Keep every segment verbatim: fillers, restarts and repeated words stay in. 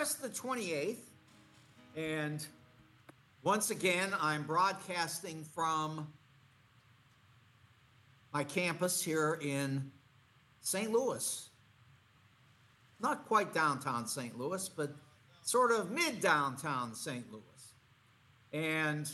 August the twenty-eighth, and once again, I'm broadcasting from my campus here in Saint Louis. Not quite downtown Saint Louis, but sort of mid-downtown Saint Louis. And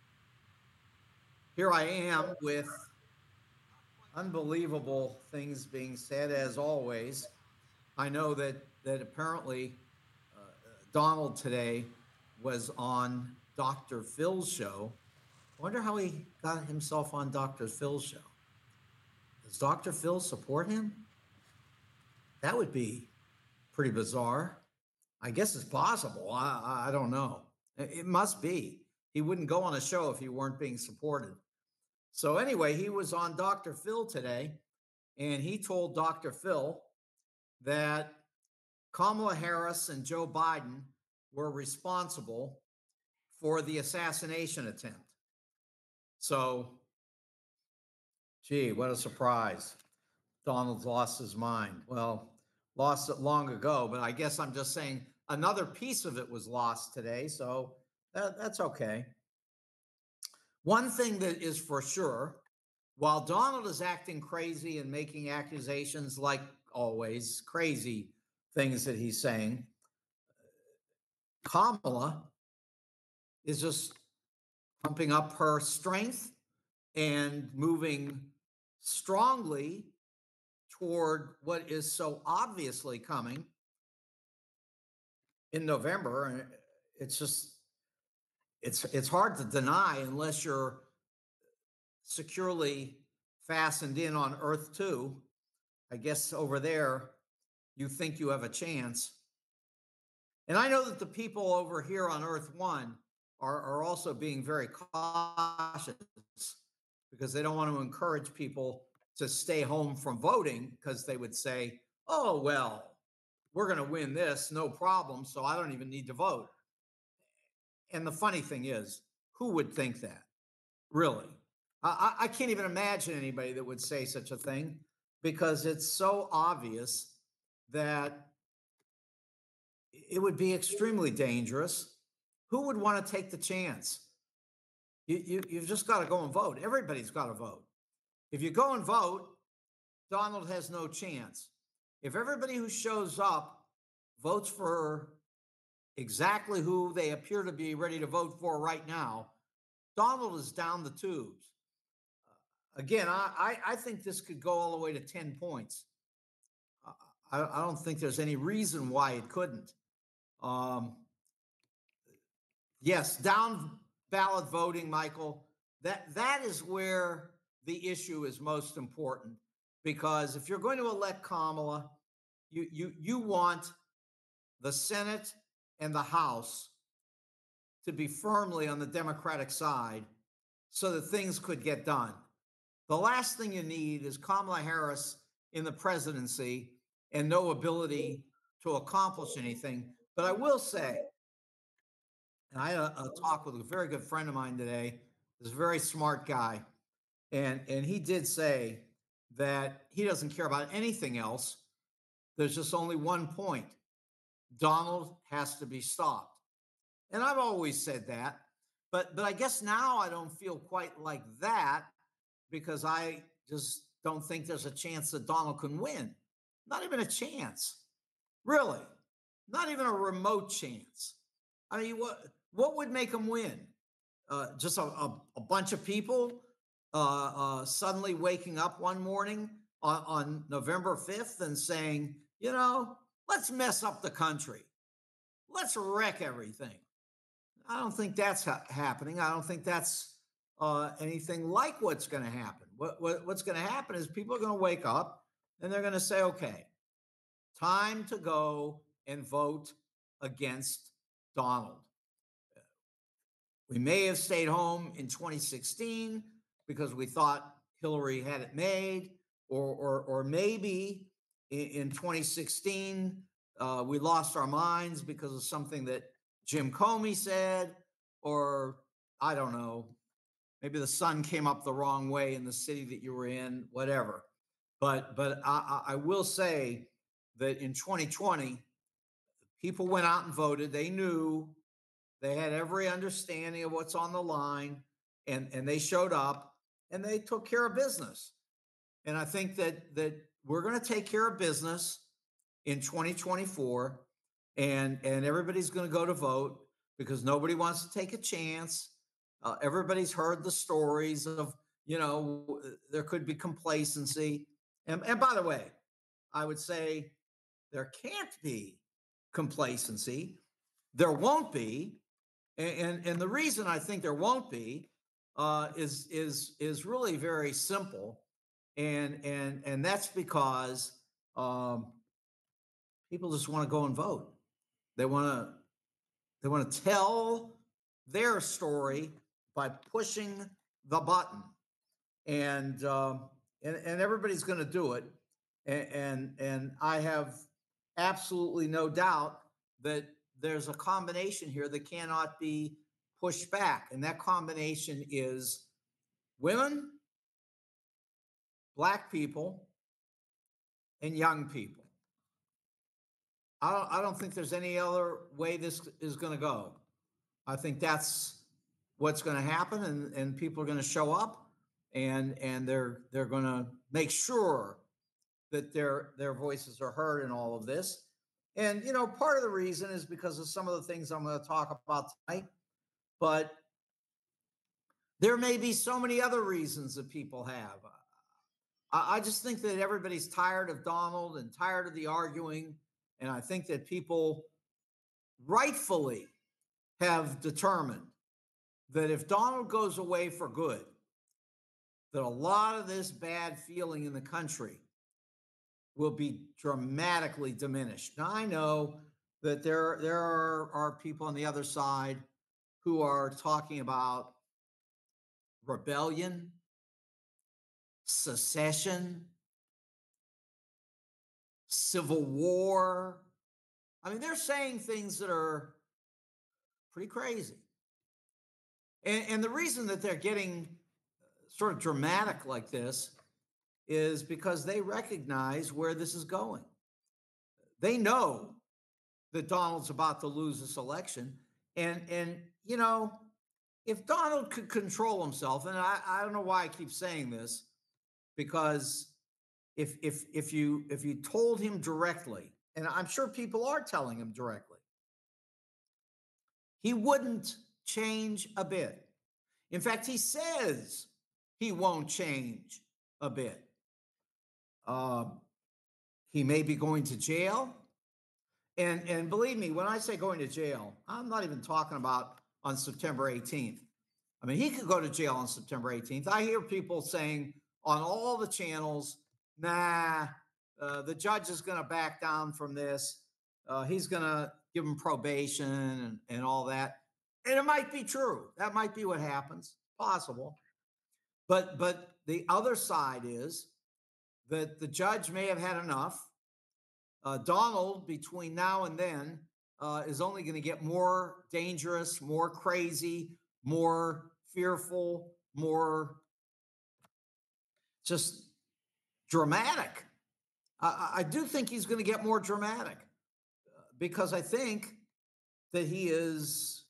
here I am with unbelievable things being said, as always. I know that, that apparently uh, Donald today was on Doctor Phil's show. I wonder how he got himself on Doctor Phil's show. Does Doctor Phil support him? That would be pretty bizarre. I guess it's possible. I, I don't know. It must be. He wouldn't go on a show if he weren't being supported. So anyway, he was on Doctor Phil today, and he told Doctor Phil that Kamala Harris and Joe Biden were responsible for the assassination attempt. So, gee, what a surprise. Donald's lost his mind. Well, lost it long ago, but I guess I'm just saying another piece of it was lost today, so that, that's okay. One thing that is for sure, while Donald is acting crazy and making accusations like always, crazy things that he's saying, Kamala is just pumping up her strength and moving strongly toward what is so obviously coming in November. And it's just, it's it's hard to deny unless you're securely fastened in on Earth two. I guess over there, you think you have a chance. And I know that the people over here on Earth one are, are also being very cautious because they don't want to encourage people to stay home from voting because they would say, oh, well, we're going to win this, no problem, so I don't even need to vote. And the funny thing is, who would think that? Really? I, I can't even imagine anybody that would say such a thing because it's so obvious that it would be extremely dangerous. Who would want to take the chance? You, you, you've just got to go and vote. Everybody's got to vote. If you go and vote, Donald has no chance. If everybody who shows up votes for exactly who they appear to be ready to vote for right now, Donald is down the tubes. Uh, again, I, I, I think this could go all the way to ten points. I, I don't think there's any reason why it couldn't. Um, yes, down ballot voting, Michael, that that is where the issue is most important, because if you're going to elect Kamala, you you you want the Senate and the House to be firmly on the Democratic side so that things could get done. The last thing you need is Kamala Harris in the presidency and no ability to accomplish anything. But I will say, and I had a, a talk with a very good friend of mine today, this very smart guy, and, and he did say that he doesn't care about anything else. There's just only one point. Donald has to be stopped. And I've always said that, but but I guess now I don't feel quite like that because I just don't think there's a chance that Donald can win. Not even a chance. Really. Not even a remote chance. I mean, what what would make him win? Uh, just a, a, a bunch of people uh, uh, suddenly waking up one morning on, on November fifth and saying, you know, let's mess up the country. Let's wreck everything. I don't think that's ha- happening. I don't think that's uh, anything like what's going to happen. What, what, what's going to happen is people are going to wake up and they're going to say, okay, time to go and vote against Donald. We may have stayed home in twenty sixteen because we thought Hillary had it made, or, or, or maybe in, in twenty sixteen, uh, we lost our minds because of something that Jim Comey said, or I don't know, maybe the sun came up the wrong way in the city that you were in, whatever. But but I, I will say that in twenty twenty, people went out and voted. They knew, they had every understanding of what's on the line, and, and they showed up and they took care of business. And I think that that we're going to take care of business in twenty twenty-four, and and everybody's going to go to vote because nobody wants to take a chance. Uh, everybody's heard the stories of, you know, there could be complacency. And, and by the way, I would say there can't be complacency. There won't be. And, and, and the reason I think there won't be uh, is, is, is really very simple. And, and, and that's because um, people just want to go and vote. They want to, they want to tell their story by pushing the button, and um, and, and everybody's going to do it, and, and and I have absolutely no doubt that there's a combination here that cannot be pushed back, and that combination is women, Black people, and young people. I don't, I don't think there's any other way this is going to go. I think that's what's going to happen, and, and people are going to show up, and and they're they're going to make sure that their their voices are heard in all of this. And you know, part of the reason is because of some of the things I'm going to talk about tonight, but there may be so many other reasons that people have. I, I just think that everybody's tired of Donald and tired of the arguing, and I think that people rightfully have determined that if Donald goes away for good, that a lot of this bad feeling in the country will be dramatically diminished. Now, I know that there, there are, are people on the other side who are talking about rebellion, secession, civil war. I mean, they're saying things that are pretty crazy. And, and the reason that they're getting sort of dramatic like this is because they recognize where this is going. They know that Donald's about to lose this election. And, and you know, if Donald could control himself, and I, I don't know why I keep saying this, because if if if you if you told him directly, and I'm sure people are telling him directly, he wouldn't change a bit. In fact, he says he won't change a bit. Um, he may be going to jail. And, and believe me, when I say going to jail, I'm not even talking about on September eighteenth. I mean, he could go to jail on September eighteenth. I hear people saying on all the channels, nah, uh, the judge is going to back down from this. Uh, he's going to give him probation and, and all that. And it might be true. That might be what happens. Possible. But, but the other side is that the judge may have had enough. Uh, Donald, between now and then, uh, is only going to get more dangerous, more crazy, more fearful, more just dramatic. I, I do think he's going to get more dramatic uh, because I think that he is,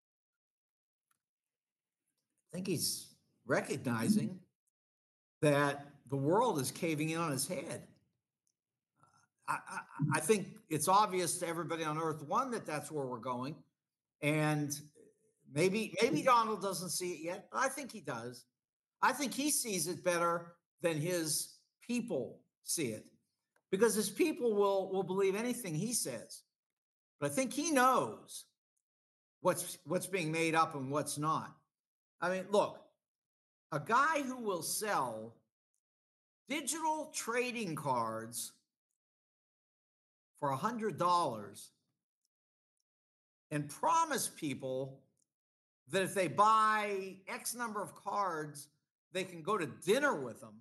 I think he's recognizing that the world is caving in on his head. I, I, I think it's obvious to everybody on Earth, one, that that's where we're going. And maybe, maybe Donald doesn't see it yet, but I think he does. I think he sees it better than his people see it, because his people will, will believe anything he says. But I think he knows what's, what's being made up and what's not. I mean, look, a guy who will sell digital trading cards for one hundred dollars and promise people that if they buy X number of cards, they can go to dinner with them.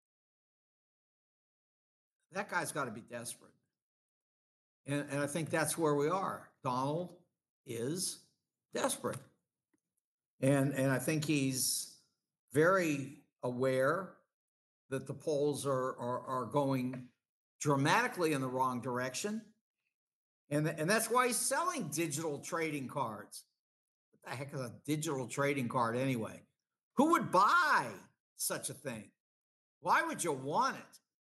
That guy's got to be desperate. And, and I think that's where we are. Donald is desperate. And, and I think he's very aware that the polls are, are, are going dramatically in the wrong direction. And, th- and that's why he's selling digital trading cards. What the heck is a digital trading card anyway? Who would buy such a thing? Why would you want it?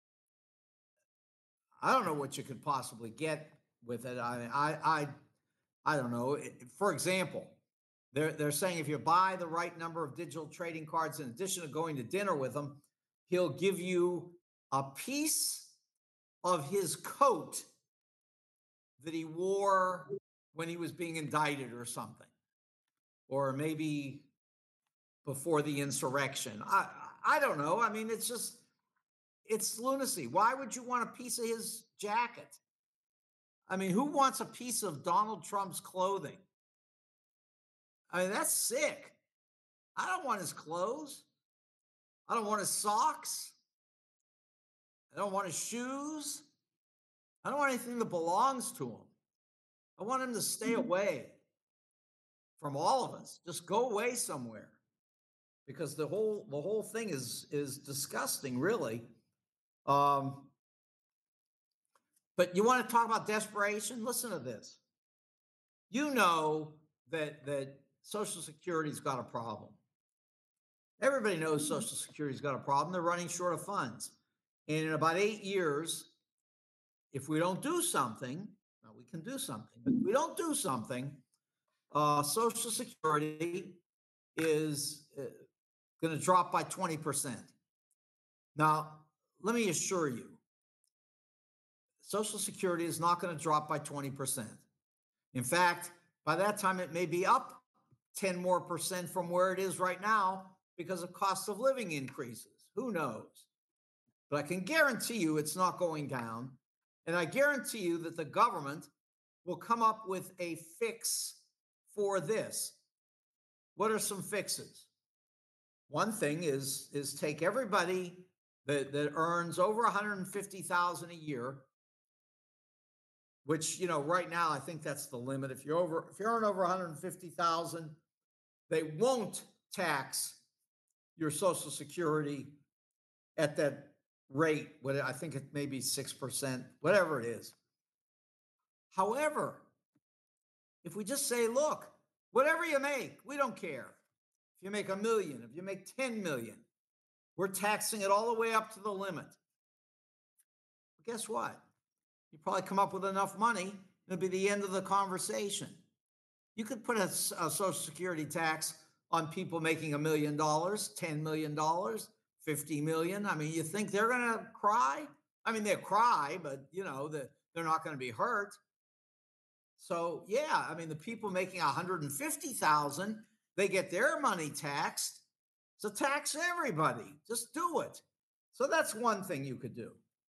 I don't know what you could possibly get with it. I I I, I don't know. For example, they're they're saying if you buy the right number of digital trading cards, in addition to going to dinner with him, he'll give you a piece of his coat that he wore when he was being indicted or something, or maybe before the insurrection. I I don't know. I mean, it's just it's lunacy. Why would you want a piece of his jacket? I mean, who wants a piece of Donald Trump's clothing? I mean, that's sick. I don't want his clothes. I don't want his socks. I don't want his shoes. I don't want anything that belongs to him. I want him to stay away from all of us. Just go away somewhere, because the whole the whole thing is is disgusting, really. Um, but you want to talk about desperation? Listen to this. You know that that Social Security's got a problem. Everybody knows Social Security's got a problem. They're running short of funds. And in about eight years, if we don't do something, well, we can do something, but if we don't do something, uh, Social Security is uh, going to drop by twenty percent. Now, let me assure you, Social Security is not going to drop by twenty percent. In fact, by that time, it may be up ten more percent from where it is right now because of cost of living increases. Who knows? But I can guarantee you it's not going down. And I guarantee you that the government will come up with a fix for this. What are some fixes? One thing is, is take everybody that, that earns over one hundred fifty thousand dollars a year, which, you know, right now, I think that's the limit. If you're over, if you earn over one hundred fifty thousand dollars, they won't tax your Social Security at that rate. What I think it may be six percent, whatever it is. However, if we just say, look, whatever you make, we don't care. If you make a million, if you make ten million, we're taxing it all the way up to the limit. But guess what? You probably come up with enough money, it'll be the end of the conversation. You could put a, a Social Security tax on people making a million dollars, ten million dollars, fifty million. I mean, you think they're going to cry? I mean, they'll cry, but you know, the, they're not going to be hurt. So yeah, I mean, the people making one hundred fifty thousand, they get their money taxed. So tax everybody. Just do it. So that's one thing you could do.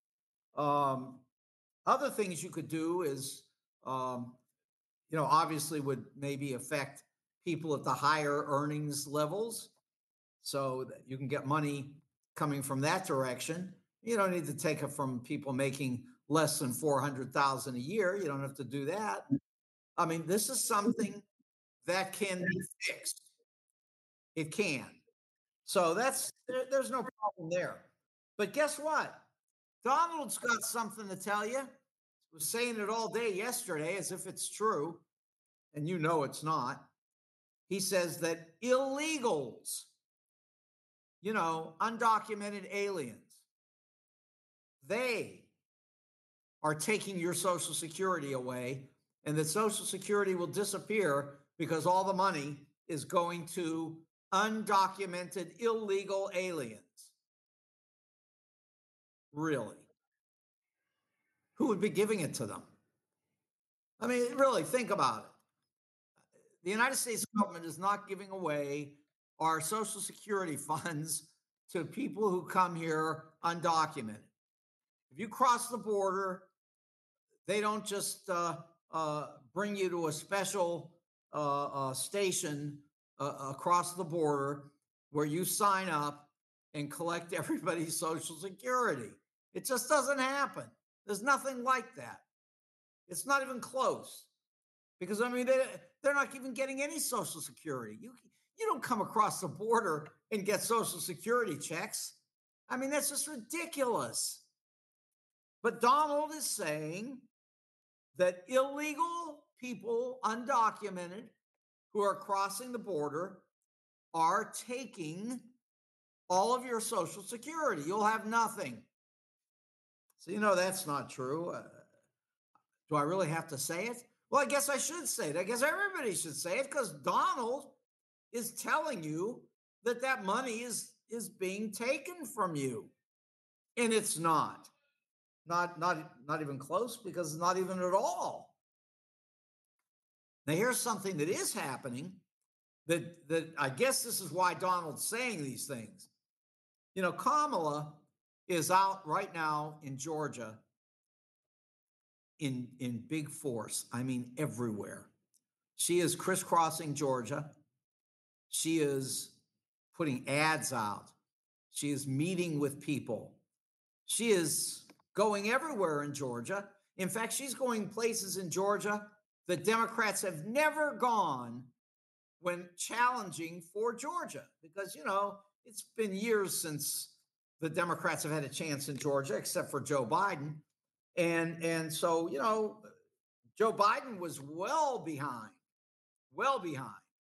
Um, other things you could do is, um, you know, obviously would maybe affect people at the higher earnings levels, so that you can get money coming from that direction. You don't need to take it from people making less than four hundred thousand a year. You don't have to do that. I mean, this is something that can be fixed. It can. So that's there, there's no problem there. But guess what? Donald's got something to tell you. He was saying it all day yesterday as if it's true, and you know it's not. He says that illegals, you know, undocumented aliens, they are taking your Social Security away, and that Social Security will disappear because all the money is going to undocumented illegal aliens. Really? Who would be giving it to them? I mean, really, think about it. The United States government is not giving away our Social Security funds to people who come here undocumented. If you cross the border, they don't just uh, uh, bring you to a special uh, uh, station uh, across the border where you sign up and collect everybody's Social Security. It just doesn't happen. There's nothing like that. It's not even close. Because, I mean, they, they're not even getting any Social Security. You, you don't come across the border and get Social Security checks. I mean, that's just ridiculous. But Donald is saying that illegal people, undocumented, who are crossing the border are taking all of your Social Security. You'll have nothing. So, you know, that's not true. Uh, do I really have to say it? Well, I guess I should say it. I guess everybody should say it because Donald is telling you that that money is, is being taken from you. And it's not. Not, not, not even close, because not even at all. Now, here's something that is happening that, that I guess this is why Donald's saying these things. You know, Kamala is out right now in Georgia in, in big force. I mean, everywhere. She is crisscrossing Georgia. She is putting ads out. She is meeting with people. She is going everywhere in Georgia. In fact, she's going places in Georgia that Democrats have never gone when challenging for Georgia, because, you know, it's been years since the Democrats have had a chance in Georgia, except for Joe Biden. And, and so, you know, Joe Biden was well behind, well behind,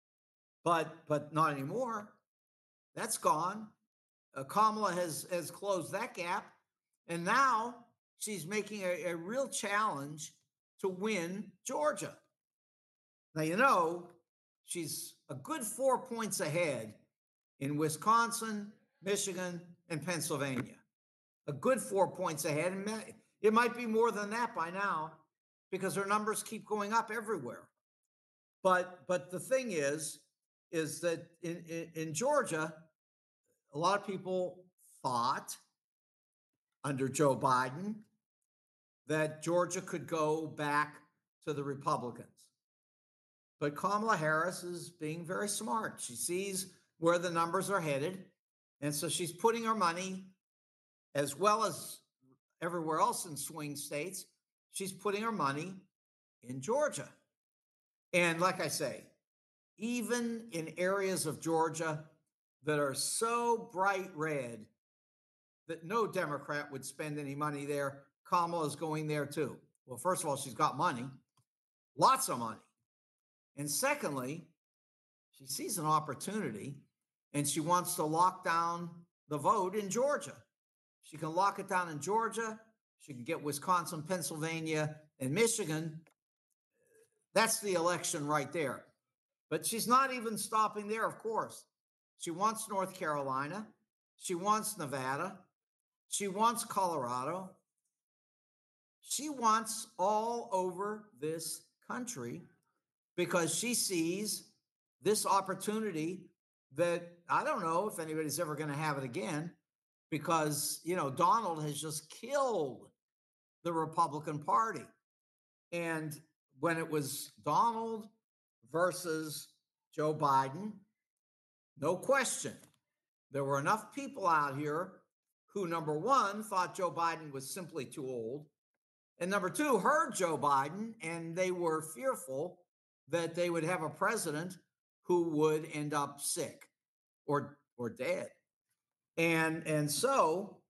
but, but not anymore. That's gone. Uh, Kamala has, has closed that gap. And now she's making a, a real challenge to win Georgia. Now, you know, she's a good four points ahead in Wisconsin, Michigan, and Pennsylvania. A good four points ahead. And it might be more than that by now because her numbers keep going up everywhere. But, but the thing is, is that in, in, in Georgia, a lot of people thought under Joe Biden that Georgia could go back to the Republicans. But Kamala Harris is being very smart. She sees where the numbers are headed. And so she's putting her money, as well as everywhere else in swing states, she's putting her money in Georgia. And like I say, even in areas of Georgia that are so bright red that no Democrat would spend any money there, Kamala's going there too. Well, first of all, she's got money, lots of money. And secondly, she sees an opportunity and she wants to lock down the vote in Georgia. She can lock it down in Georgia. She can get Wisconsin, Pennsylvania, and Michigan. That's the election right there. But she's not even stopping there, of course. She wants North Carolina. She wants Nevada. She wants Colorado. She wants all over this country because she sees this opportunity that I don't know if anybody's ever going to have it again, because, you know, Donald has just killed the Republican Party. And when it was Donald versus Joe Biden, no question, there were enough people out here who, number one, thought Joe Biden was simply too old, and number two, heard Joe Biden, and they were fearful that they would have a president who would end up sick or, or dead. And, and so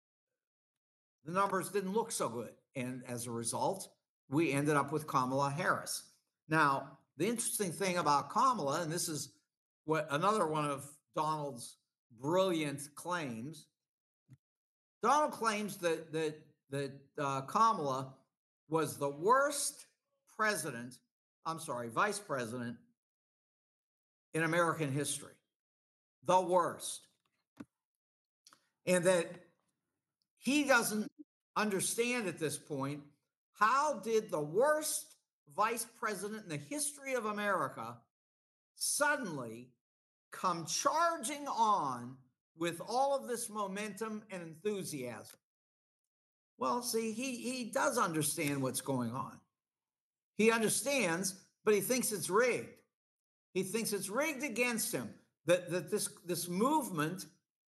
the numbers didn't look so good. And as a result, we ended up with Kamala Harris. Now, the interesting thing about Kamala, and this is what another one of Donald's brilliant claims, Donald claims that, that, that uh, Kamala was the worst president, I'm sorry, vice president in American history. The worst. And that he doesn't understand at this point, how did the worst vice president in the history of America suddenly come charging on with all of this momentum and enthusiasm? Well, see, he, he does understand what's going on. He understands, but he thinks it's rigged. He thinks it's rigged against him, that, that this, this movement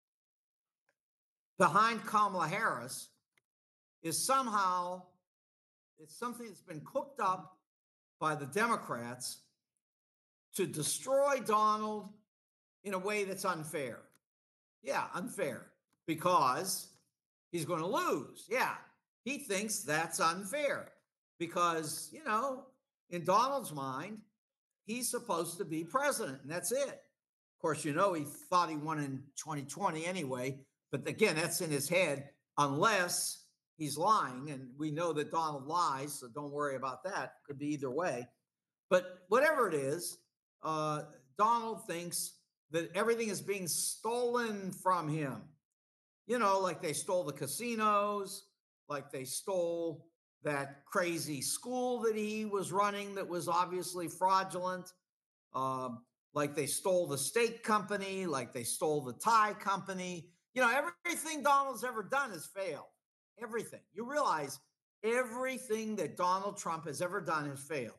behind Kamala Harris is somehow, it's something that's been cooked up by the Democrats to destroy Donald in a way that's unfair. Yeah, unfair, because he's going to lose. Yeah, he thinks that's unfair because, you know, in Donald's mind, he's supposed to be president, and that's it. Of course, you know, he thought he won in twenty twenty anyway, but again, that's in his head, unless he's lying, and we know that Donald lies, so don't worry about that. Could be either way. But whatever it is, uh, Donald thinks that everything is being stolen from him. You know, like they stole the casinos, like they stole that crazy school that he was running that was obviously fraudulent, um, like they stole the steak company, like they stole the tie company. You know, everything Donald's ever done has failed. Everything. You realize everything that Donald Trump has ever done has failed.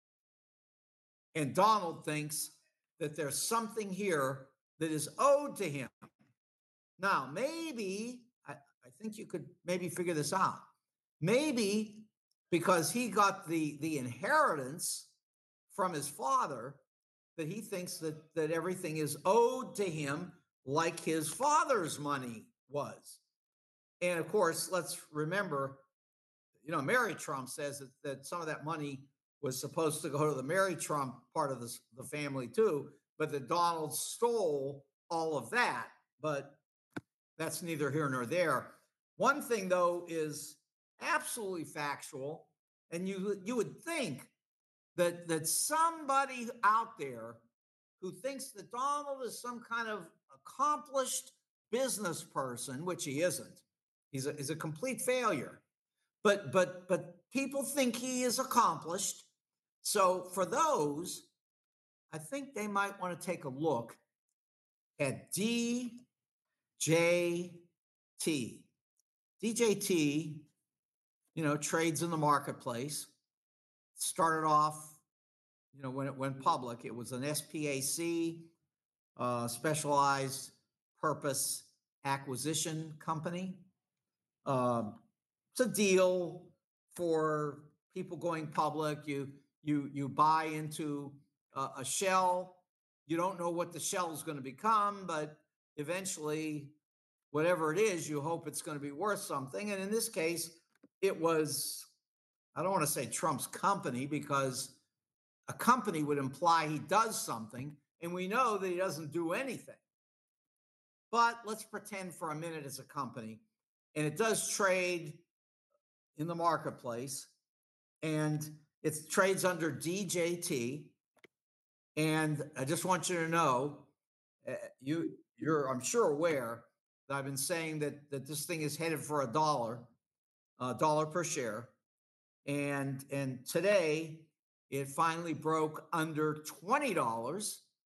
And Donald thinks that there's something here that is owed to him. Now, maybe, I, I think you could maybe figure this out. Maybe because he got the, the inheritance from his father, that he thinks that, that everything is owed to him like his father's money was. And of course, let's remember, you know, Mary Trump says that, that some of that money was supposed to go to the Mary Trump part of the, the family too, but that Donald stole all of that. But that's neither here nor there. One thing, though, is absolutely factual, and you you would think that that somebody out there who thinks that Donald is some kind of accomplished business person, which he isn't. He's a, he's a complete failure. But but but people think he is accomplished. So for those, I think they might want to take a look at D J T. D J T, you know, trades in the marketplace. Started off, you know, when it went public, it was an S P A C, uh, specialized purpose acquisition company. Uh, it's a deal for people going public. You you you buy into uh, a shell. You don't know what the shell is going to become, but eventually, whatever it is, you hope it's going to be worth something. And in this case, it was, I don't want to say Trump's company, because a company would imply he does something, and we know that he doesn't do anything. But let's pretend for a minute it's a company, and it does trade in the marketplace, and it trades under D J T. And I just want you to know, uh, you you're I'm sure aware that I've been saying that that this thing is headed for a dollar, a dollar per share, and and today it finally broke under twenty dollars.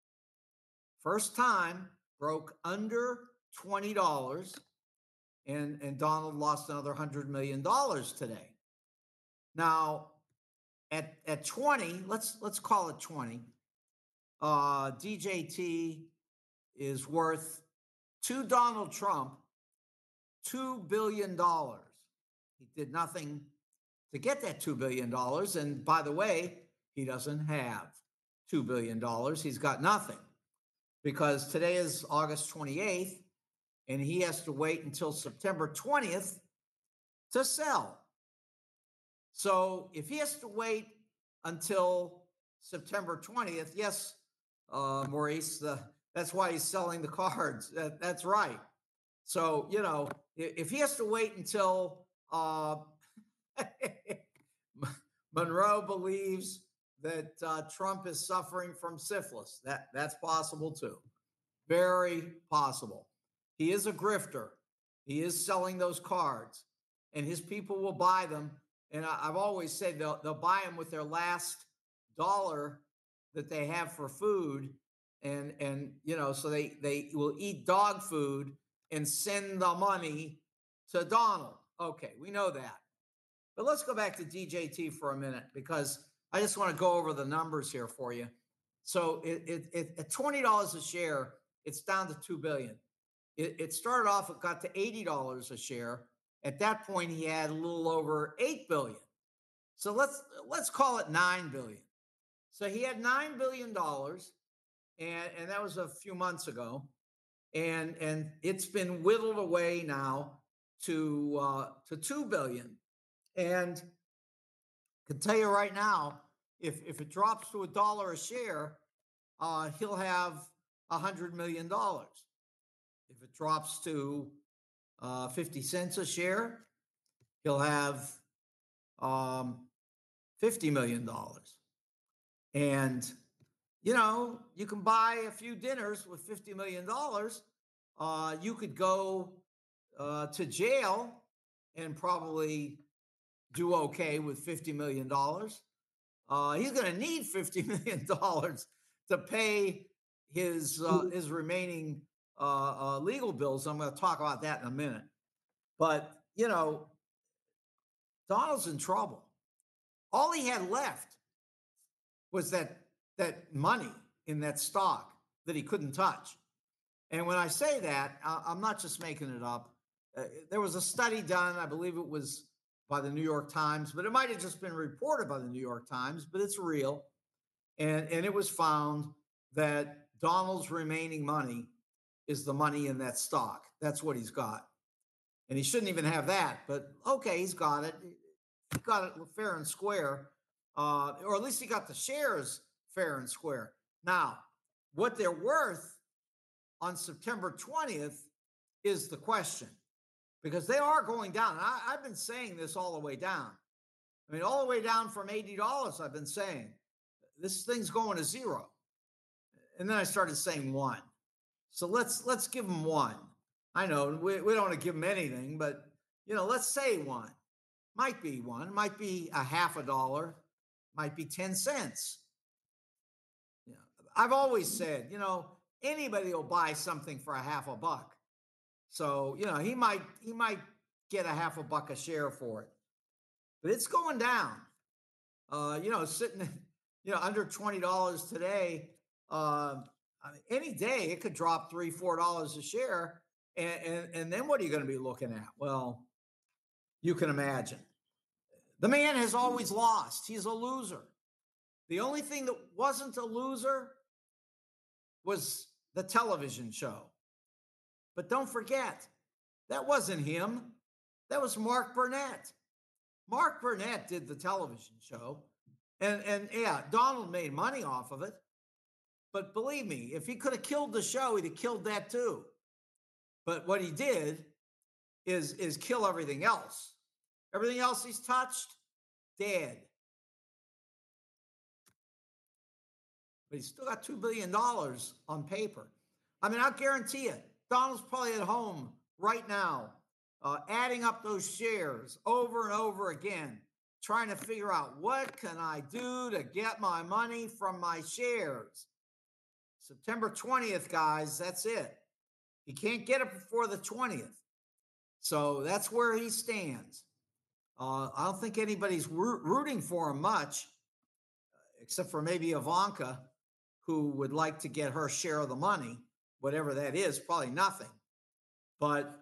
First time broke under twenty dollars, and and Donald lost another hundred million dollars today. Now, at at twenty, let's let's call it twenty. Uh, D J T is worth to Donald Trump two billion dollars. He did nothing to get that two billion dollars. And by the way, he doesn't have two billion dollars. He's got nothing, because today is August twenty-eighth, and he has to wait until September twentieth to sell. So if he has to wait until September twentieth, yes, uh, Maurice, uh, that's why he's selling the cards. That, that's right. So, you know, if, if he has to wait until uh, Monroe believes that uh, Trump is suffering from syphilis, that, that's possible too. Very possible. He is a grifter. He is selling those cards, and his people will buy them. And I, I've always said they'll, they'll buy them with their last dollar that they have for food. And, and you know, so they, they will eat dog food and send the money to Donald. Okay, we know that. But let's go back to D J T for a minute, because I just want to go over the numbers here for you. So it, it, it, at twenty dollars a share, it's down to two billion dollars. It, it started off, it got to eighty dollars a share. At that point, he had a little over eight billion dollars. So let's let's call it nine billion dollars. So he had nine billion dollars, and, and that was a few months ago. And, and it's been whittled away now to uh, to two billion dollars. And can tell you right now, if if it drops to a dollar a share, uh, he'll have a hundred million dollars. If it drops to uh, fifty cents a share, he'll have um, fifty million dollars. And you know, you can buy a few dinners with fifty million dollars. Uh, you could go uh, to jail and probably do okay with fifty million dollars. Uh, he's going to need fifty million dollars to pay his uh, his remaining uh, uh, legal bills. I'm going to talk about that in a minute. But, you know, Donald's in trouble. All he had left was that that money in that stock that he couldn't touch. And when I say that, I'm not just making it up. Uh, there was a study done, I believe it was by the New York Times, but it might have just been reported by the New York Times, but it's real. And, and it was found that Donald's remaining money is the money in that stock. That's what he's got. And he shouldn't even have that, but okay, he's got it. He got it fair and square, uh, or at least he got the shares fair and square. Now, what they're worth on September twentieth is the question, because they are going down. And I, I've been saying this all the way down. I mean, all the way down from eighty dollars, I've been saying, this thing's going to zero. And then I started saying one. So let's let's give them one. I know we, we don't want to give them anything, but, you know, let's say one. Might be one, might be a half a dollar, might be ten cents. You know, I've always said, you know, anybody will buy something for a half a buck. So, you know, he might he might get a half a buck a share for it. But it's going down. Uh, you know, sitting, you know, under twenty dollars today. Uh, I mean, any day it could drop three, four dollars a share. And, and, and then what are you going to be looking at? Well, you can imagine. The man has always lost. He's a loser. The only thing that wasn't a loser was the television show. But don't forget, that wasn't him. That was Mark Burnett. Mark Burnett did the television show. And, and yeah, Donald made money off of it. But believe me, if he could have killed the show, he'd have killed that too. But what he did is, is kill everything else. Everything else he's touched, dead. But he's still got two billion dollars on paper. I mean, I'll guarantee it. Donald's probably at home right now, uh, adding up those shares over and over again, trying to figure out, what can I do to get my money from my shares? September twentieth, guys, that's it. He can't get it before the twentieth. So that's where he stands. Uh, I don't think anybody's rooting for him much, except for maybe Ivanka, who would like to get her share of the money, whatever that is, probably nothing. But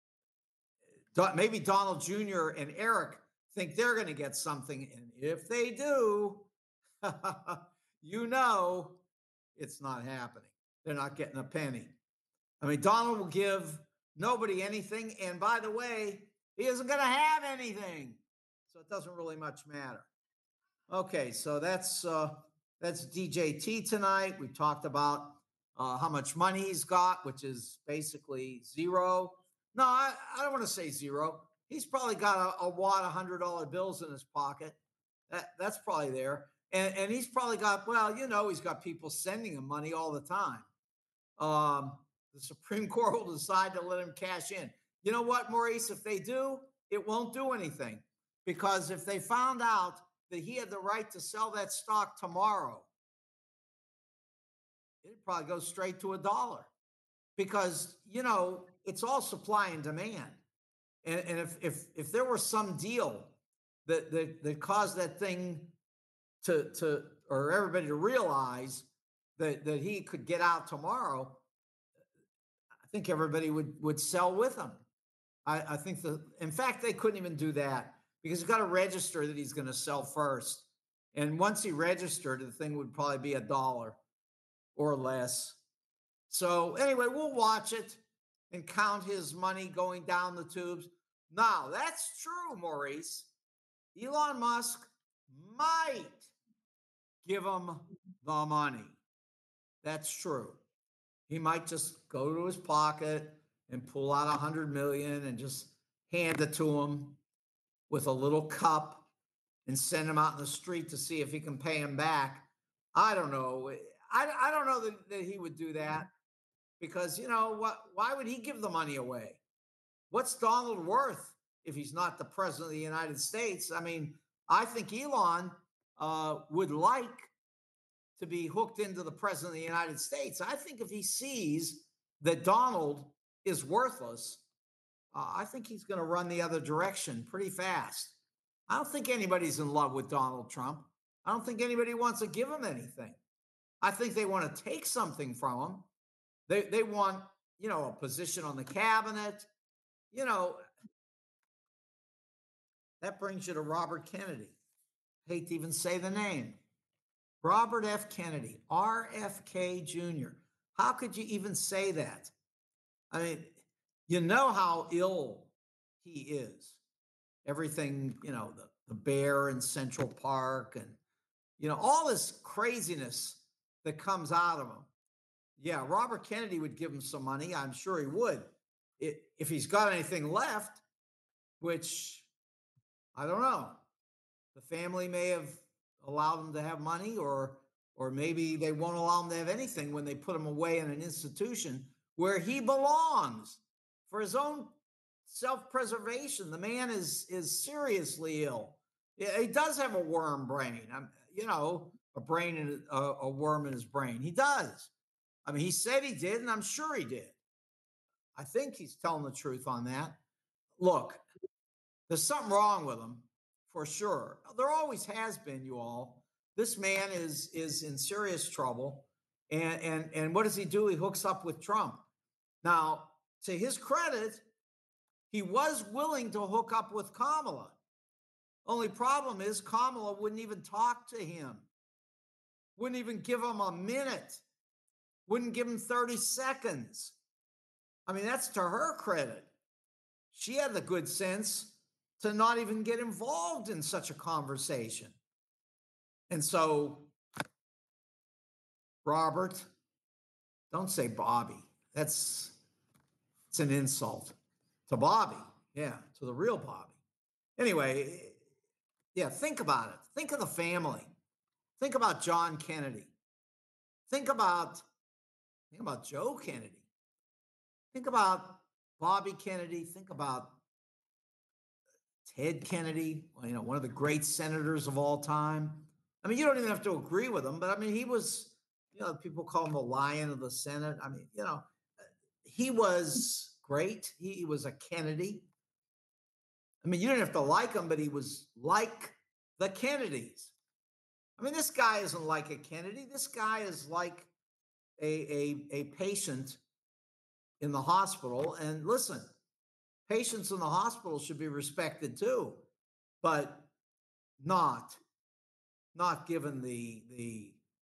maybe Donald Junior and Eric think they're going to get something. And if they do, you know, it's not happening. They're not getting a penny. I mean, Donald will give nobody anything. And by the way, he isn't going to have anything. So it doesn't really much matter. Okay, so that's uh, that's D J T tonight. We talked about uh, how much money he's got, which is basically zero. No, I, I don't want to say zero. He's probably got a, a wad of one hundred dollar bills in his pocket. That, that's probably there. And, and he's probably got, well, you know, he's got people sending him money all the time. Um, the Supreme Court will decide to let him cash in. You know what, Maurice? If they do, it won't do anything. Because if they found out that he had the right to sell that stock tomorrow, it'd probably go straight to a dollar. Because, you know, it's all supply and demand. And, and if, if, if there were some deal that, that, that caused that thing to, to, or everybody to realize that, that he could get out tomorrow, I think everybody would, would sell with him. I, I think the, in fact, they couldn't even do that because he's got to register that he's going to sell first. And once he registered, the thing would probably be a dollar or less. So anyway, we'll watch it and count his money going down the tubes. Now, that's true, Maurice. Elon Musk might give him the money. That's true. He might just go to his pocket and pull out a hundred million and just hand it to him with a little cup and send him out in the street to see if he can pay him back. I don't know. I, I don't know that, that he would do that because, you know, what? Why would he give the money away? What's Donald worth if he's not the president of the United States? I mean, I think Elon uh, would like to be hooked into the president of the United States. I think if he sees that Donald is worthless, uh, I think he's going to run the other direction pretty fast. I don't think anybody's in love with Donald Trump. I don't think anybody wants to give him anything. I think they want to take something from him. They they want, you know, a position on the cabinet. You know, that brings you to Robert Kennedy. Hate to even say the name. Robert F. Kennedy, R F K Junior How could you even say that? I mean, you know how ill he is. Everything, you know, the, the bear in Central Park and, you know, all this craziness that comes out of him. Yeah, Robert Kennedy would give him some money. I'm sure he would. It, if he's got anything left, which I don't know. The family may have allowed him to have money, or or maybe they won't allow him to have anything when they put him away in an institution where he belongs for his own self-preservation. The man is is seriously ill. He does have a worm brain. I'm, you know, a brain and a, a worm in his brain. He does. I mean, he said he did, and I'm sure he did. I think he's telling the truth on that. Look, there's something wrong with him for sure. There always has been, you all. This man is is in serious trouble. And and and what does he do? He hooks up with Trump. Now, to his credit, he was willing to hook up with Kamala. Only problem is Kamala wouldn't even talk to him. Wouldn't even give him a minute. Wouldn't give him thirty seconds. I mean, that's to her credit. She had the good sense to not even get involved in such a conversation. And so, Robert, don't say Bobby. That's it's an insult to Bobby. Yeah, to the real Bobby. Anyway, yeah, think about it. Think of the family. Think about John Kennedy. Think about think about Joe Kennedy. Think about Bobby Kennedy. Think about Ted Kennedy, you know, one of the great senators of all time. I mean, you don't even have to agree with him, but I mean, he was, you know, people call him the Lion of the Senate. I mean, you know, he was great. He, he was a Kennedy. I mean, you didn't have to like him, but he was like the Kennedys. I mean, this guy isn't like a Kennedy. This guy is like a, a, a patient in the hospital. And listen, patients in the hospital should be respected too, but not, not given the, the,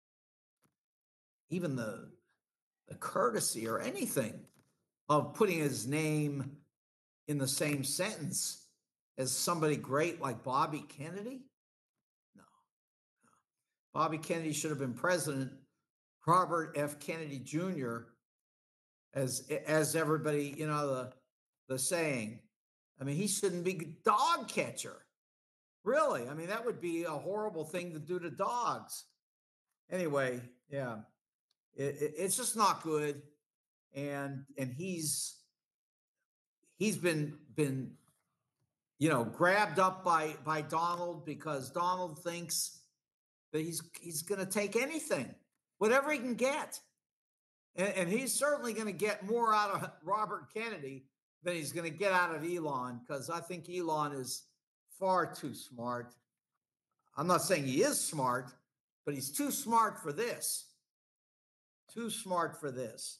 even the, the courtesy or anything of putting his name in the same sentence as somebody great like Bobby Kennedy. No, no. Bobby Kennedy should have been president. Robert F. Kennedy Junior, as, as everybody, you know, the, the saying, I mean, he shouldn't be dog catcher. Really? I mean, that would be a horrible thing to do to dogs. Anyway, yeah, it, it, it's just not good. And and he's he's been been you know grabbed up by by Donald because Donald thinks that he's he's going to take anything, whatever he can get, and, and he's certainly going to get more out of Robert Kennedy than he's going to get out of Elon, because I think Elon is far too smart. I'm not saying he is smart, but he's too smart for this. Too smart for this.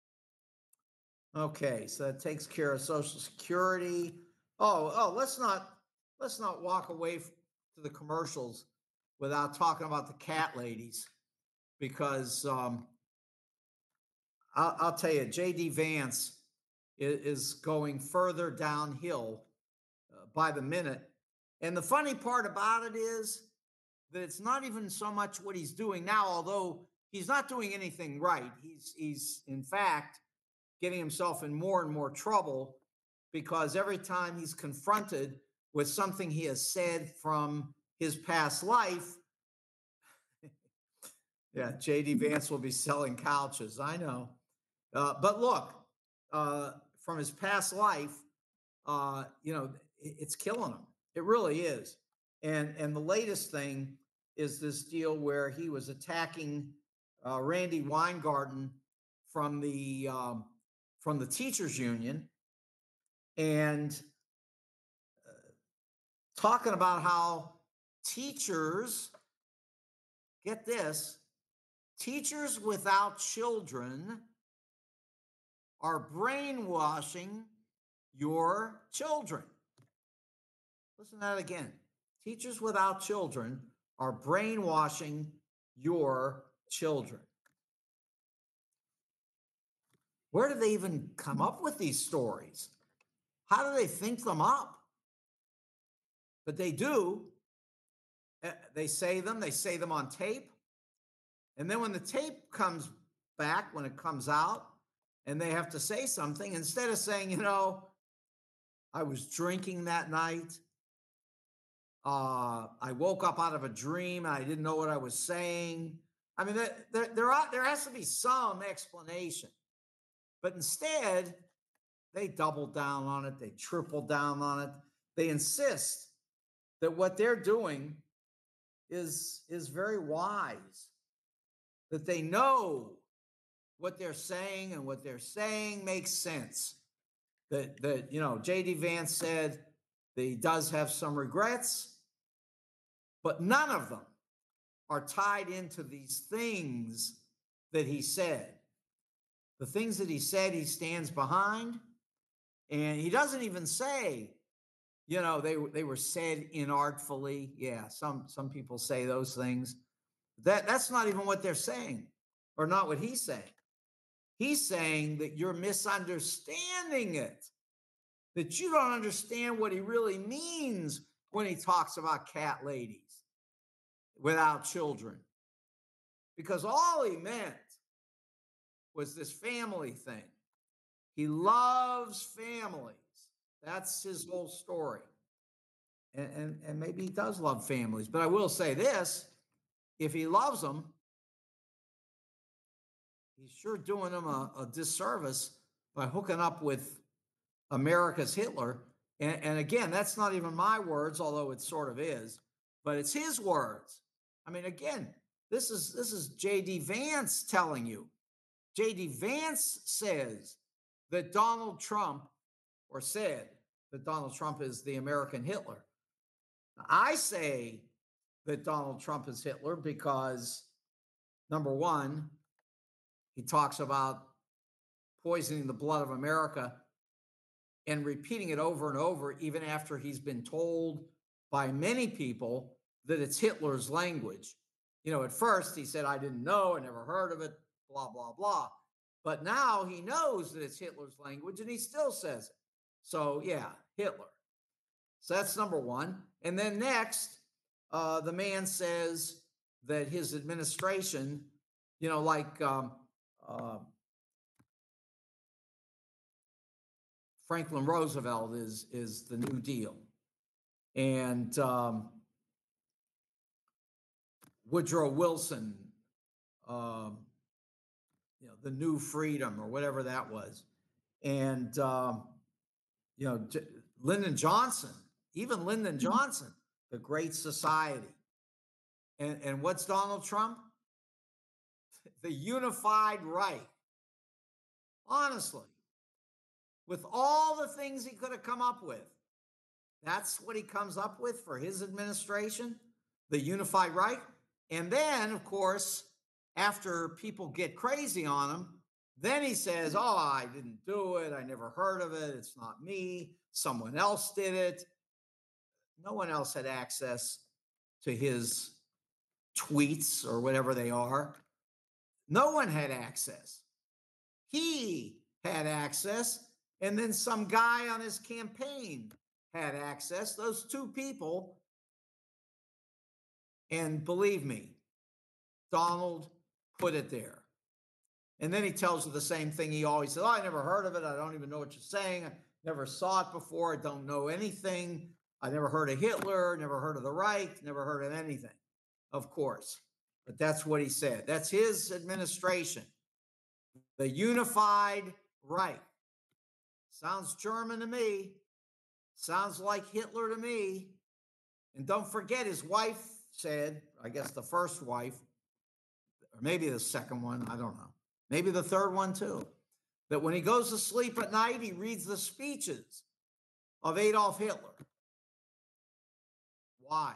Okay, so that takes care of Social Security. Oh, oh, let's not let's not walk away to the commercials without talking about the cat ladies, because um, I'll, I'll tell you, J D Vance is, is going further downhill uh, by the minute. And the funny part about it is that it's not even so much what he's doing now, although he's not doing anything right. He's he's in fact getting himself in more and more trouble because every time he's confronted with something he has said from his past life, yeah, J D Vance will be selling couches. I know. Uh, but look, uh, from his past life, uh, you know, it, it's killing him. It really is. And and the latest thing is this deal where he was attacking uh, Randy Weingarten from the um, from the teachers union and uh, talking about how teachers, get this, teachers without children are brainwashing your children. Listen to that again. Teachers without children are brainwashing your children. Where do they even come up with these stories? How do they think them up? But they do. They say them, they say them on tape. And then when the tape comes back, when it comes out, and they have to say something, instead of saying, you know, I was drinking that night, uh, I woke up out of a dream and I didn't know what I was saying. I mean, there, there, there, are, there has to be some explanation. But instead, they double down on it. They triple down on it. They insist that what they're doing is, is very wise, that they know what they're saying and what they're saying makes sense. That, that you know, J D Vance said that he does have some regrets, but none of them are tied into these things that he said. The things that he said, he stands behind, and he doesn't even say, you know, they they were said inartfully. Yeah, some some people say those things. That that's not even what they're saying, or not what he's saying. He's saying that you're misunderstanding it, that you don't understand what he really means when he talks about cat ladies without children. Because all he meant was this family thing. He loves families. That's his whole story. And, and, and maybe he does love families. But I will say this, if he loves them, he's sure doing them a, a disservice by hooking up with America's Hitler. And, and again, that's not even my words, although it sort of is, but it's his words. I mean, again, this is this is J D Vance telling you. J D Vance says that Donald Trump, or said that Donald Trump is the American Hitler. I say that Donald Trump is Hitler because, number one, he talks about poisoning the blood of America and repeating it over and over, even after he's been told by many people that it's Hitler's language. You know, at first he said, I didn't know, I never heard of it, blah, blah, blah. But now he knows that it's Hitler's language and he still says it. So yeah, Hitler. So that's number one. And then next, uh, the man says that his administration, you know, like um, uh, Franklin Roosevelt is is the New Deal, and um, Woodrow Wilson, um, you know, the New Freedom or whatever that was, and um, you know, J- Lyndon Johnson, even Lyndon Johnson, the Great Society, and and what's Donald Trump? The unified right. Honestly, with all the things he could have come up with, that's what he comes up with for his administration, the unified right. And then, of course, after people get crazy on him, then he says, oh, I didn't do it. I never heard of it. It's not me. Someone else did it. No one else had access to his tweets or whatever they are. No one had access. He had access, and then some guy on his campaign had access. Those two people And believe me, Donald put it there. And then he tells you the same thing he always says. Oh, I never heard of it. I don't even know what you're saying. I never saw it before. I don't know anything. I never heard of Hitler, never heard of the Reich, never heard of anything, of course. But that's what he said. That's his administration. The unified Reich. Sounds German to me. Sounds like Hitler to me. And don't forget, his wife said, I guess the first wife, or maybe the second one, I don't know. Maybe the third one too. That when he goes to sleep at night, he reads the speeches of Adolf Hitler. Why?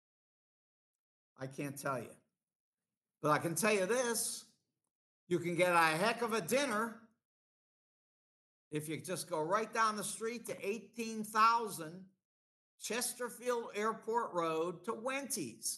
I can't tell you. But I can tell you this. You can get a heck of a dinner if you just go right down the street to eighteen thousand Chesterfield Airport Road to Wenty's.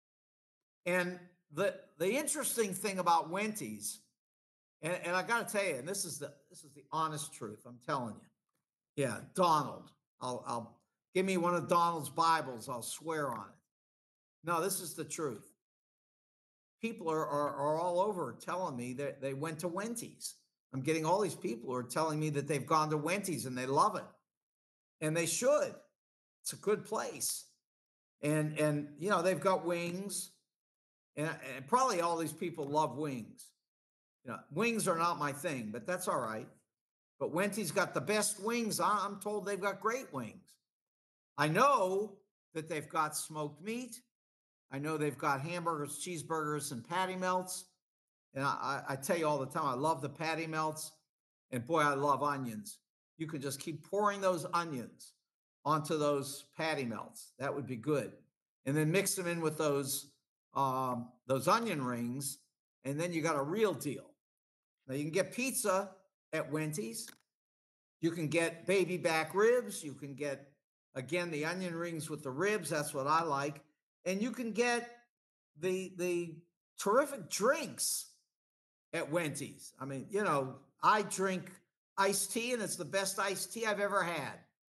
And the, the interesting thing about Wenty's, and, and I got to tell you, and this is the this is the honest truth, I'm telling you. Yeah, Donald. I'll, I'll give me one of Donald's Bibles. I'll swear on it. No, this is the truth. People are, are, are all over telling me that they went to Wenty's. I'm getting all these people who are telling me that they've gone to Wenty's and they love it. And they should. It's a good place. And, and you know, they've got wings. And, and probably all these people love wings. You know, wings are not my thing, but that's all right. But Wenty's got the best wings. I'm told they've got great wings. I know that they've got smoked meat. I know they've got hamburgers, cheeseburgers, and patty melts. And I, I tell you all the time, I love the patty melts. And boy, I love onions. You can just keep pouring those onions onto those patty melts. That would be good. And then mix them in with those, um, those onion rings. And then you got a real deal. Now you can get pizza at Wenty's. You can get baby back ribs. You can get, again, the onion rings with the ribs. That's what I like. And you can get the the terrific drinks at Wenty's. I mean, you know, I drink iced tea, and it's the best iced tea I've ever had.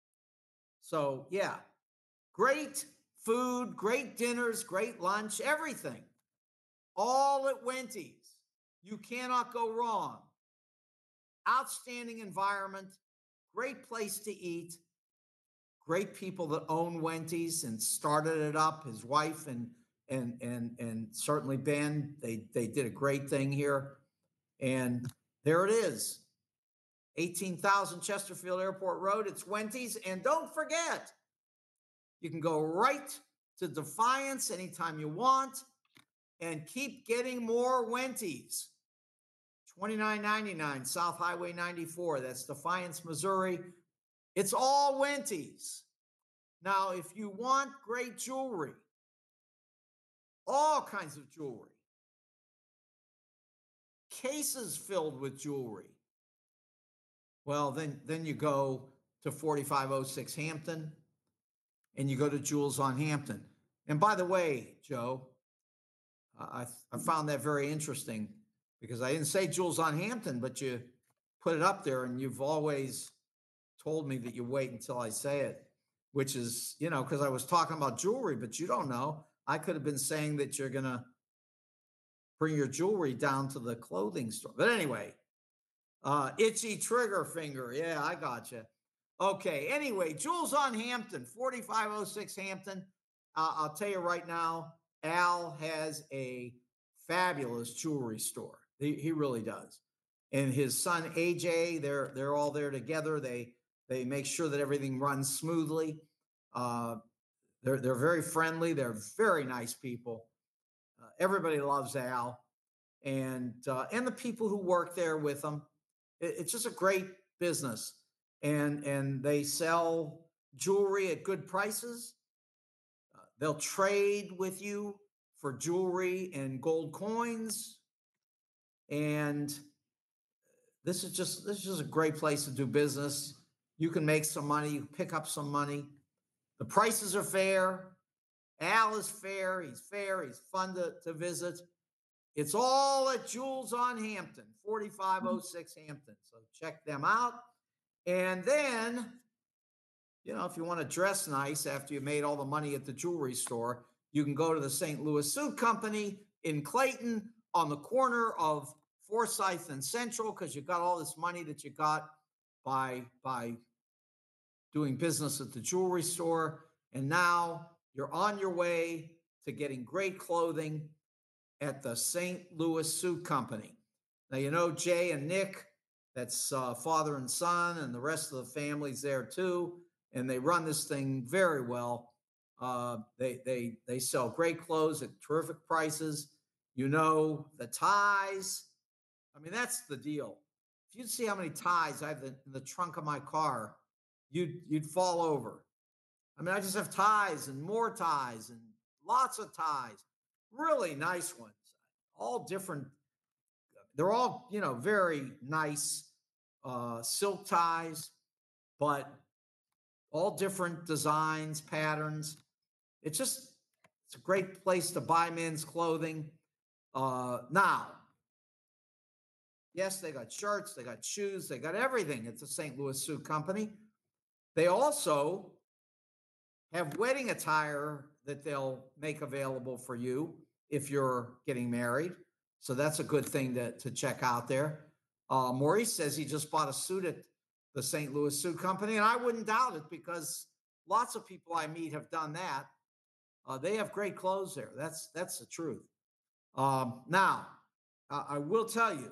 So, yeah, great food, great dinners, great lunch, everything. All at Wenty's. You cannot go wrong. Outstanding environment, great place to eat. Great people that own Wenty's and started it up. His wife and and and and certainly Ben. They they did a great thing here, and there it is, eighteen thousand Chesterfield Airport Road. It's Wenty's, and don't forget, you can go right to Defiance anytime you want, and keep getting more Wenty's. twenty-nine ninety-nine South Highway ninety-four. That's Defiance, Missouri. It's all Wenty's. Now, if you want great jewelry, all kinds of jewelry, cases filled with jewelry, well, then, then you go to forty-five oh six Hampton, and you go to Jewels on Hampton. And by the way, Joe, I, I found that very interesting because I didn't say Jewels on Hampton, but you put it up there, and you've always told me that you wait until I say it, which is, you know, because I was talking about jewelry, but you don't know. I could have been saying that you're going to bring your jewelry down to the clothing store. But anyway, uh, itchy trigger finger. Yeah, I got you. Okay. Anyway, Jewels on Hampton, forty-five oh six Hampton. Uh, I'll tell you right now, Al has a fabulous jewelry store. He, he really does. And his son, A J, they're, they're all there together. They, They make sure that everything runs smoothly. Uh, they're, they're very friendly. They're very nice people. Uh, everybody loves Al. And, uh, and the people who work there with them. It, it's just a great business. And, and they sell jewelry at good prices. Uh, they'll trade with you for jewelry and gold coins. And this is just, this is just a great place to do business. You can make some money. You can pick up some money. The prices are fair. Al is fair. He's fair. He's fun to, to visit. It's all at Jewels on Hampton, forty-five oh six Hampton. So check them out. And then, you know, if you want to dress nice after you made all the money at the jewelry store, You can go to the Saint Louis Suit Company in Clayton on the corner of Forsyth and Central, because you got all this money that you got by by doing business at the jewelry store. And now you're on your way to getting great clothing at the Saint Louis Suit Company. Now, you know, Jay and Nick, that's uh, father and son, and the rest of the family's there too. And they run this thing very well. Uh, they, they, they sell great clothes at terrific prices. You know, the ties. I mean, that's the deal. If you'd see how many ties I have in the trunk of my car, you'd, you'd fall over. I mean, I just have ties and more ties and lots of ties, really nice ones, all different. They're all, you know, very nice uh, silk ties, but all different designs, patterns. It's just, it's a great place to buy men's clothing. Uh, now, yes, they got shirts, they got shoes, they got everything at the Saint Louis Suit Company. They also have wedding attire that they'll make available for you if you're getting married. So that's a good thing to, to check out there. Uh, Maurice says he just bought a suit at the Saint Louis Suit Company, and I wouldn't doubt it because lots of people I meet have done that. Uh, they have great clothes there. That's that's the truth. Um, now, uh, I will tell you,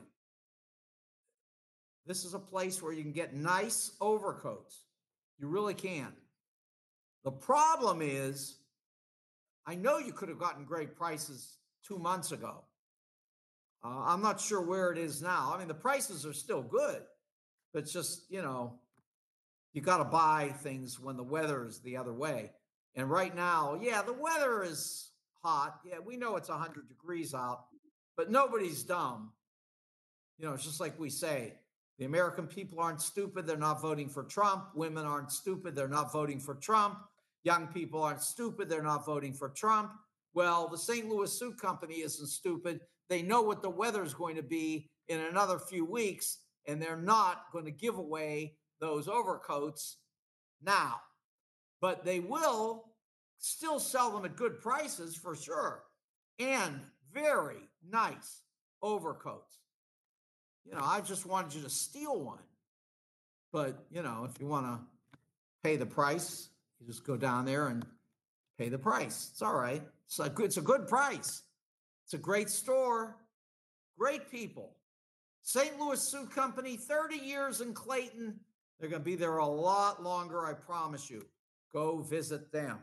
this is a place where you can get nice overcoats. You really can. The problem is, I know you could have gotten great prices two months ago. Uh, I'm not sure where it is now. I mean, the prices are still good, but it's just, you know, you got to buy things when the weather is the other way. And right now, yeah, the weather is hot. Yeah, we know it's one hundred degrees out, but nobody's dumb. You know, it's just like we say, the American people aren't stupid. They're not voting for Trump. Women aren't stupid. They're not voting for Trump. Young people aren't stupid. They're not voting for Trump. Well, the Saint Louis Suit Company isn't stupid. They know what the weather is going to be in another few weeks, and they're not going to give away those overcoats now. But they will still sell them at good prices for sure, and very nice overcoats. You know, I just wanted you to steal one. But, you know, if you want to pay the price, you just go down there and pay the price. It's all right. It's a good, it's a good price. It's a great store. Great people. Saint Louis Suit Company, thirty years in Clayton. They're going to be there a lot longer, I promise you. Go visit them.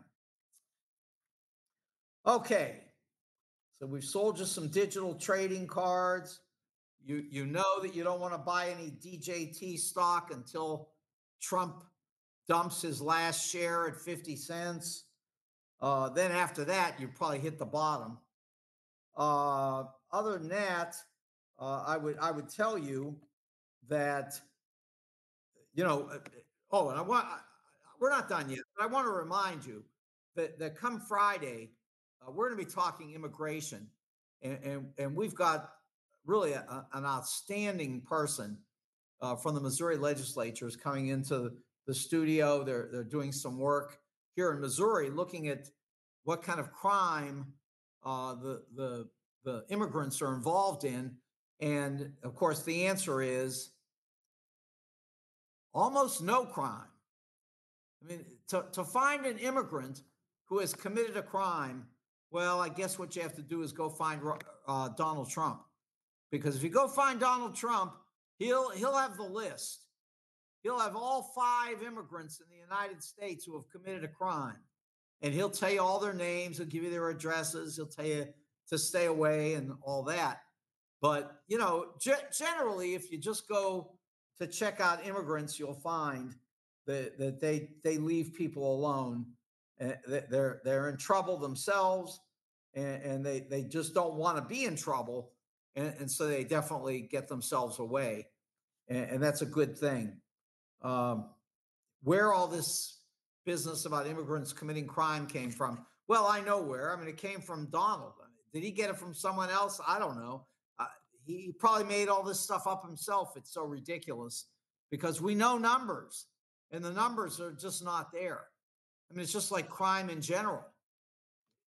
Okay. So we've sold you some digital trading cards. You, you know that you don't want to buy any D J T stock until Trump dumps his last share at fifty cents. Uh, then after that, you probably hit the bottom. Uh, other than that, uh, I would I would tell you that, you know, uh, oh, and I want we're not done yet, but I want to remind you that that come Friday, uh, we're going to be talking immigration, and and, and we've got really a, a, an outstanding person uh, from the Missouri legislature is coming into the studio. They're they're doing some work here in Missouri, looking at what kind of crime uh, the the the immigrants are involved in, and of course the answer is almost no crime. I mean, to, to find an immigrant who has committed a crime, well, I guess what you have to do is go find uh, Donald Trump. Because if you go find Donald Trump, he'll he'll have the list. He'll have all five immigrants in the United States who have committed a crime. And he'll tell you all their names. He'll give you their addresses. He'll tell you to stay away and all that. But, you know, ge- generally, if you just go to check out immigrants, you'll find that, that they they leave people alone. Uh, they're, they're in trouble themselves, and, and they, they just don't want to be in trouble. And, and so they definitely get themselves away. And, and that's a good thing. Um, where all this business about immigrants committing crime came from, well, I know where. I mean, it came from Donald. Did he get it from someone else? I don't know. Uh, he probably made all this stuff up himself. It's so ridiculous because we know numbers, and the numbers are just not there. I mean, it's just like crime in general.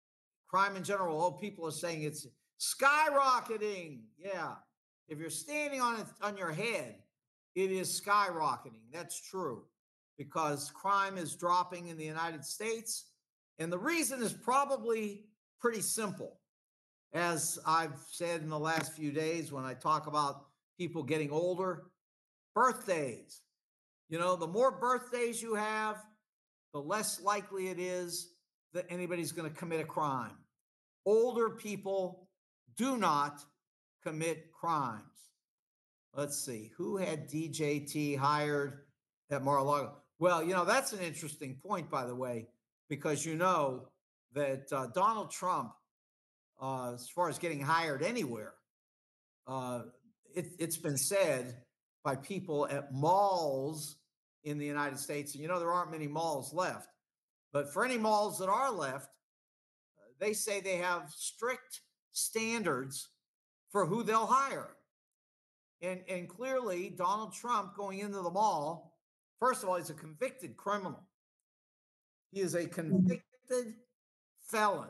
crime in general. Oh, people are saying it's skyrocketing. Yeah. If you're standing on it on your head, it is skyrocketing. That's true because crime is dropping in the United States. And the reason is probably pretty simple. As I've said in the last few days, when I talk about people getting older, birthdays. You know, the more birthdays you have, the less likely it is that anybody's going to commit a crime. Older people do not commit crimes. Let's see, who had D J T hired at Mar-a-Lago? Well, you know, that's an interesting point, by the way, because you know that uh, Donald Trump, uh, as far as getting hired anywhere, uh, it, it's been said by people at malls in the United States, and you know, there aren't many malls left, but for any malls that are left, uh, they say they have strict standards for who they'll hire. And, and clearly, Donald Trump going into the mall, first of all, he's a convicted criminal. He is a convicted felon.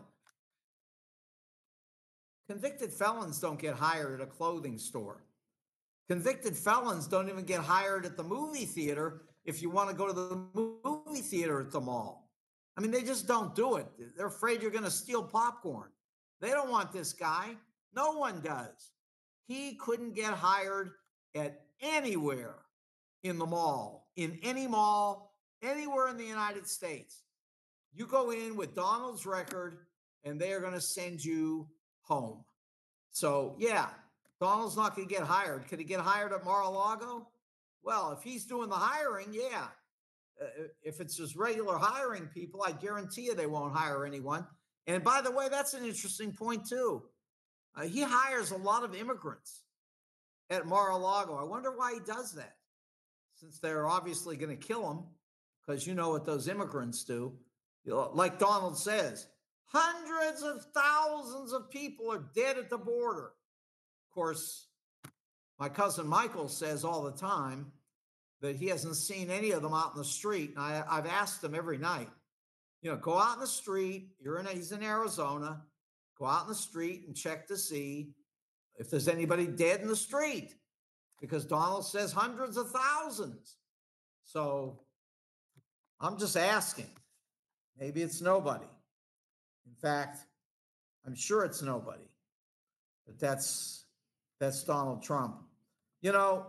Convicted felons don't get hired at a clothing store. Convicted felons don't even get hired at the movie theater if you want to go to the movie theater at the mall. I mean, they just don't do it. They're afraid you're going to steal popcorn. They don't want this guy. No one does. He couldn't get hired at anywhere in the mall, in any mall, anywhere in the United States. You go in with Donald's record and they are going to send you home. So, yeah, Donald's not going to get hired. Could he get hired at Mar-a-Lago? Well, if he's doing the hiring, yeah. Uh, if it's just regular hiring people, I guarantee you they won't hire anyone. And by the way, that's an interesting point, too. Uh, he hires a lot of immigrants at Mar-a-Lago. I wonder why he does that, since they're obviously going to kill him, because you know what those immigrants do. You know, like Donald says, hundreds of thousands of people are dead at the border. Of course, my cousin Michael says all the time that he hasn't seen any of them out in the street. And I, I've asked him every night, you know, go out in the street. You're in, he's in Arizona. Go out in the street and check to see if there's anybody dead in the street, because Donald says hundreds of thousands. So I'm just asking. Maybe it's nobody. In fact, I'm sure it's nobody. But that's that's Donald Trump. You know,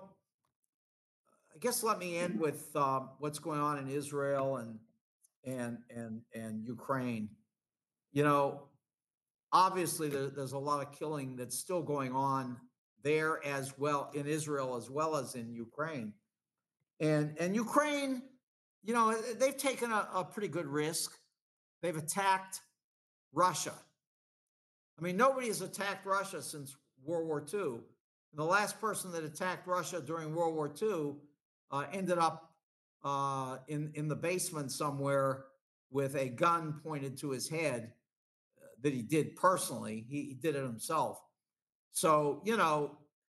I guess let me end with um, what's going on in Israel and and and and Ukraine. You know, obviously there, there's a lot of killing that's still going on there as well, in Israel as well as in Ukraine. And and Ukraine, you know, they've taken a, a pretty good risk. They've attacked Russia. I mean, nobody has attacked Russia since World War Two. And the last person that attacked Russia during World War Two uh, ended up uh, in, in the basement somewhere with a gun pointed to his head uh, that he did personally. He, he did it himself. So, you know,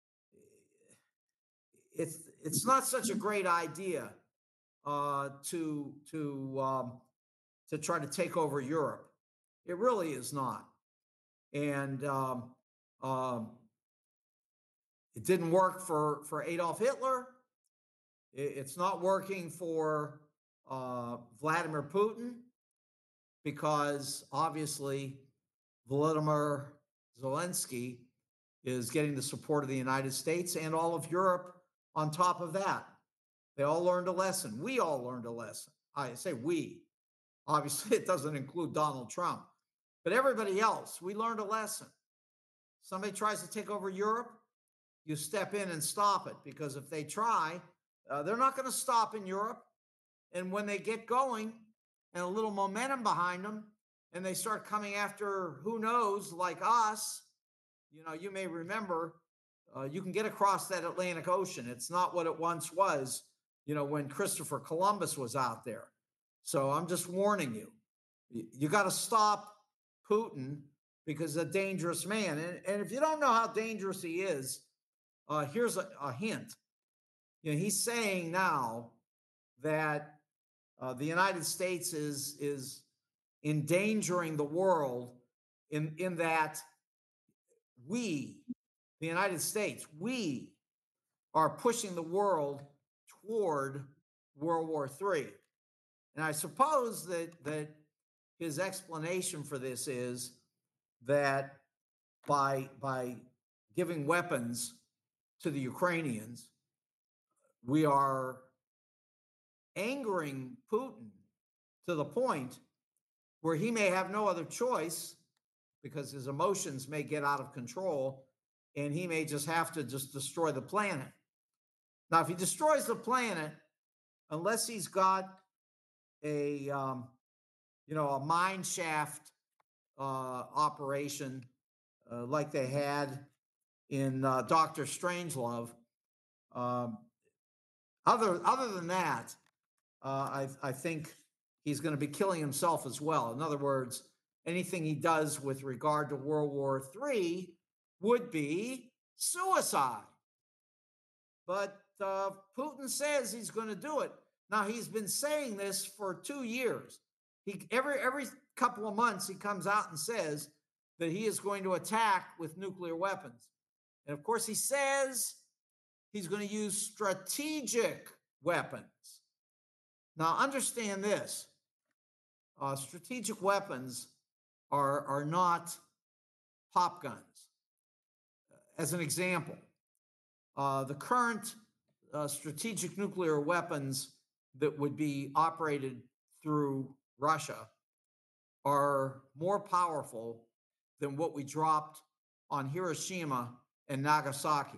it's it's not such a great idea uh, to to um, to try to take over Europe. It really is not. And um, um, it didn't work for for Adolf Hitler. It, it's not working for uh, Vladimir Putin, because obviously Volodymyr Zelensky is getting the support of the United States and all of Europe on top of that. They all learned a lesson. We all learned a lesson. I say we. Obviously, it doesn't include Donald Trump. But everybody else, we learned a lesson. Somebody tries to take over Europe, you step in and stop it, because if they try, uh, they're not going to stop in Europe. And when they get going and a little momentum behind them, and they start coming after who knows, like us, you know, you may remember, uh, you can get across that Atlantic Ocean. It's not what it once was, you know, when Christopher Columbus was out there. So I'm just warning you, you, you got to stop Putin, because he's a dangerous man. And, and if you don't know how dangerous he is, uh, here's a, a hint. You know, he's saying now that uh, the United States is, is endangering the world in, in that we, the United States, we are pushing the world toward World War Three. And I suppose that, that his explanation for this is that by, by giving weapons to the Ukrainians, we are angering Putin to the point where he may have no other choice because his emotions may get out of control and he may just have to just destroy the planet. Now, if he destroys the planet, unless he's got a, um, you know, a mine shaft uh, operation uh, like they had in uh, Doctor Strangelove, um, other other than that, uh, I, I think he's going to be killing himself as well. In other words, anything he does with regard to World War Three would be suicide. But uh, Putin says he's going to do it. Now, he's been saying this for two years. He every every couple of months he comes out and says that he is going to attack with nuclear weapons. And of course, he says he's going to use strategic weapons. Now, understand this. Uh, strategic weapons are, are not pop guns. As an example, uh, the current uh, strategic nuclear weapons that would be operated through Russia are more powerful than what we dropped on Hiroshima and Nagasaki.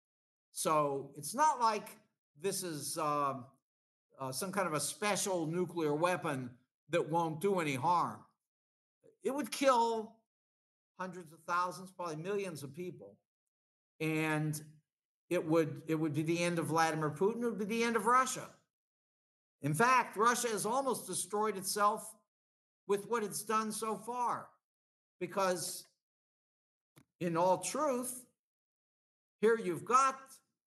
So it's not like this is uh, uh, some kind of a special nuclear weapon that won't do any harm. It would kill hundreds of thousands, probably millions of people. And it would, it would be the end of Vladimir Putin. It would be the end of Russia. In fact, Russia has almost destroyed itself with what it's done so far. Because in all truth, here you've got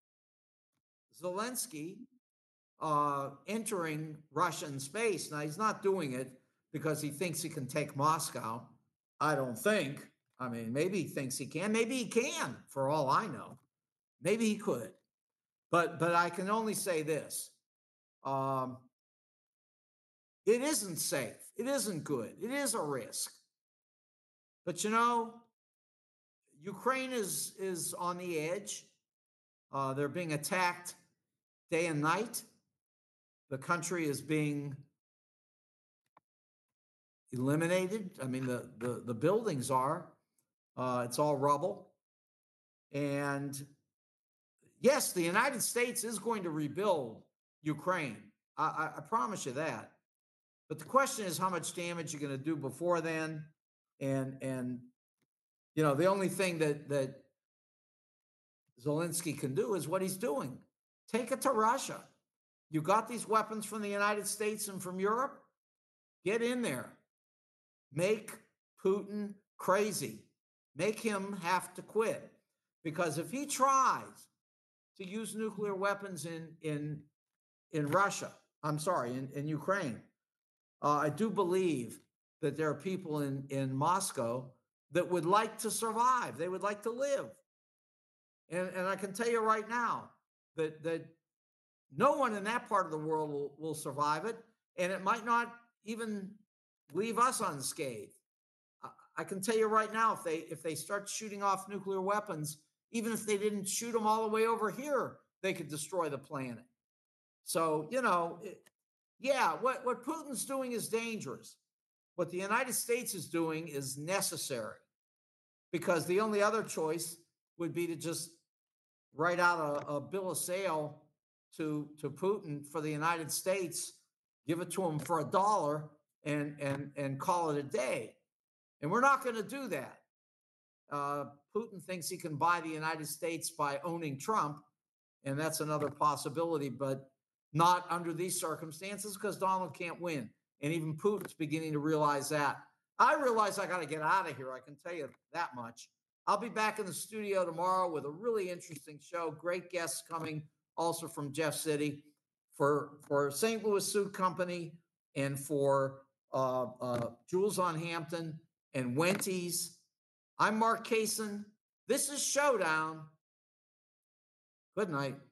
Zelensky uh, entering Russian space. Now, he's not doing it because he thinks he can take Moscow. I don't think. I mean, maybe he thinks he can. Maybe he can, for all I know. Maybe he could. But but I can only say this. Um, it isn't safe. It isn't good. It is a risk. But, you know, Ukraine is, is on the edge. Uh, they're being attacked day and night. The country is being eliminated. I mean, the, the, the buildings are. Uh, it's all rubble. And yes, the United States is going to rebuild Ukraine. I, I, I promise you that. But the question is how much damage you're going to do before then. And, and you know, the only thing that, that Zelensky can do is what he's doing. Take it to Russia. You got these weapons from the United States and from Europe. Get in there. Make Putin crazy. Make him have to quit. Because if he tries to use nuclear weapons in, in, in Russia, I'm sorry, in, in Ukraine, uh, I do believe that there are people in, in Moscow that would like to survive. They would like to live. And, and I can tell you right now that, that no one in that part of the world will, will survive it. And it might not even leave us unscathed. I, I can tell you right now, if they, if they start shooting off nuclear weapons, even if they didn't shoot them all the way over here, they could destroy the planet. So, you know, it, yeah, what, what Putin's doing is dangerous. What the United States is doing is necessary, because the only other choice would be to just write out a, a bill of sale to, to Putin for the United States, give it to him for a dollar and, and, and call it a day. And we're not going to do that. Uh, Putin thinks he can buy the United States by owning Trump, and that's another possibility, but not under these circumstances because Donald can't win. And even Putin's beginning to realize that. I realize I got to get out of here. I can tell you that much. I'll be back in the studio tomorrow with a really interesting show. Great guests coming also from Jeff City for, for Saint Louis Suit Company and for uh, uh, Jules on Hampton. and Wenties. I'm Mark Kaysen. This is Showdown. Good night.